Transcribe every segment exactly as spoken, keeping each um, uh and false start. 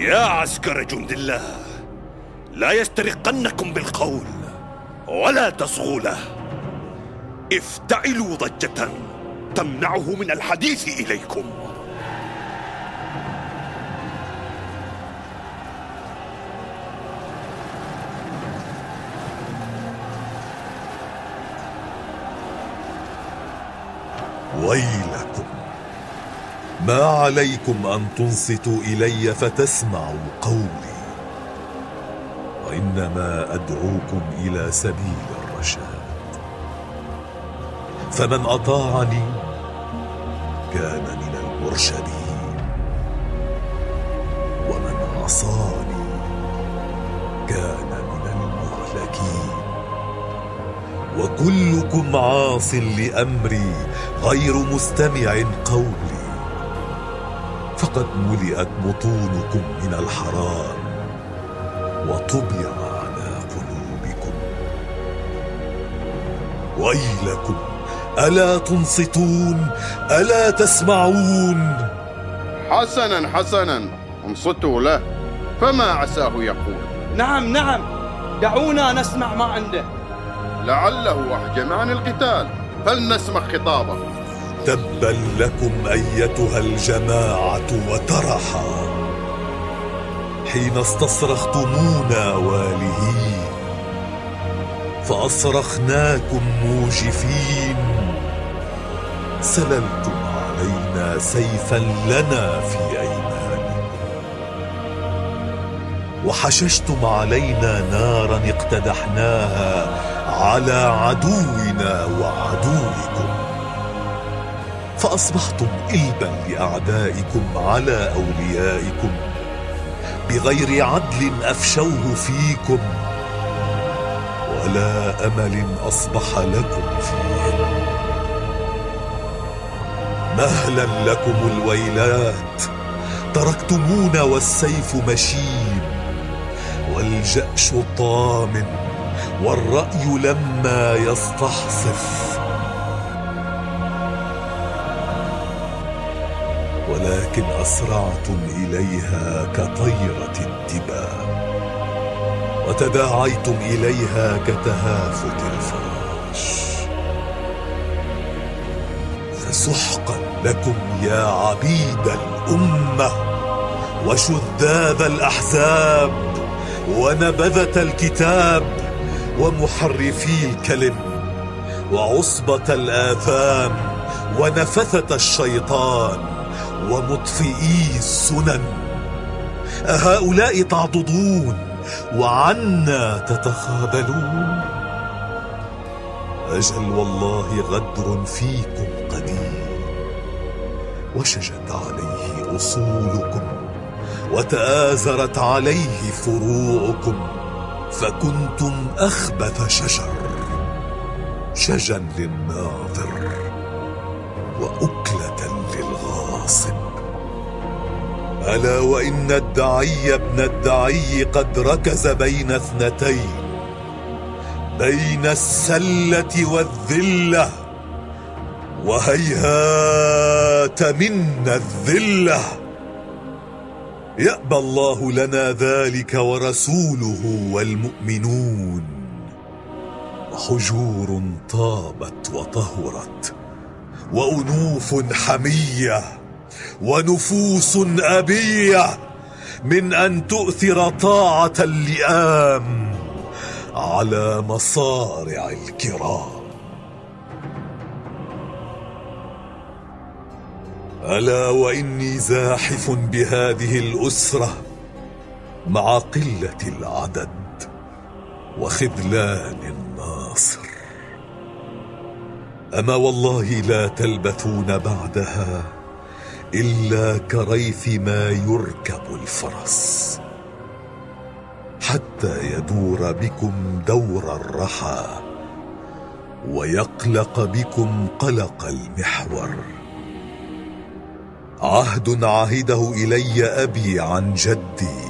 يا عسكر جند الله، لا يسترقنكم بالقول ولا تصغوا له. افتعلوا ضجة تمنعه من الحديث إليكم. ويلكم، ما عليكم أن تنصتوا إلي فتسمعوا قولي، وإنما أدعوكم إلى سبيل الرشاد. فمن أطاعني كان من المرشدين، ومن عصاني كان من المهلكين. وكلكم عاص لأمري غير مستمع قولي، فقد ملئت بطونكم من الحرام وطبع على قلوبكم. ويلكم، ألا تنصتون؟ ألا تسمعون؟ حسنا حسنا، انصتوا له، فما عساه يقول. نعم نعم، دعونا نسمع ما عنده، لعله أحجم عن القتال، فلنسمع خطابه. تبا لكم أيتها الجماعة وترحا، حين استصرختمونا والهين، فأصرخناكم موجفين. سللتم علينا سيفا لنا في أيمانكم، وحششتم علينا نارا اقتدحناها على عدونا وعدوكم، فأصبحتم إلبا لأعدائكم على أوليائكم، بغير عدل أفشوه فيكم، ولا أمل أصبح لكم فيهم. مهلا لكم الويلات، تركتمونا والسيف مشيم، والجأش طامن، والرأي لما يستحصف. ولكن أسرعتم إليها كطيرة الدباء، وتداعيتم إليها كتهافت الفراش. فسحقا لكم يا عبيد الأمة، وشذاذ الأحزاب، ونبذة الكتاب، ومحرفي الكلم، وعصبة الآثام، ونفثة الشيطان، ومطفئي السنن. أهؤلاء تعضدون وعنا تتخاذلون؟ أجل والله غدر فيكم قديم، وشجت عليه أصولكم، وتآزرت عليه فروعكم، فكنتم أخبث شجر، شجا للناظر وأكلة للغاصب. ألا وإن الدعي ابن الدعي قد ركز بين اثنتين، بين السلة والذلة، وهيهات منا الذلة. يأبى الله لنا ذلك ورسوله والمؤمنون. وحجور طابت وطهرت، وأنوف حمية، ونفوس أبية، من أن تؤثر طاعة اللئام على مصارع الكرام. ألا وإني زاحف بهذه الأسرة مع قلة العدد وخذلان الناصر. أما والله لا تلبثون بعدها إلا كريث ما يركب الفرس، حتى يدور بكم دور الرحى، ويقلق بكم قلق المحور. عهد عهده إلي أبي عن جدي،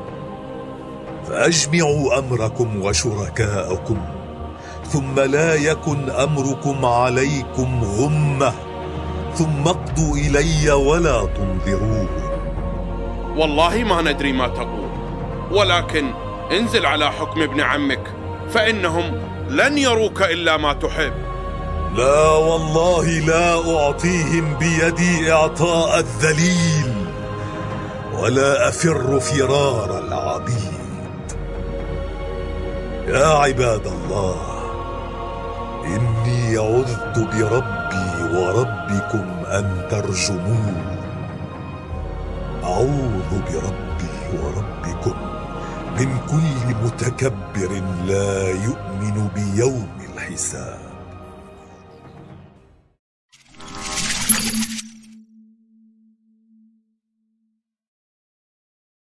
فأجمعوا أمركم وشركاءكم، ثم لا يكن أمركم عليكم غمة، ثم اقضوا إلي ولا تنظرون. والله ما ندري ما تقول، ولكن انزل على حكم ابن عمك، فإنهم لن يروك إلا ما تحب. لا والله لا أعطيهم بيدي إعطاء الذليل، ولا أفر فرار العبيد. يا عباد الله، إني عذت بربي وربكم أن ترجمون. أعوذ بربي وربكم من كل متكبر لا يؤمن بيوم الحساب.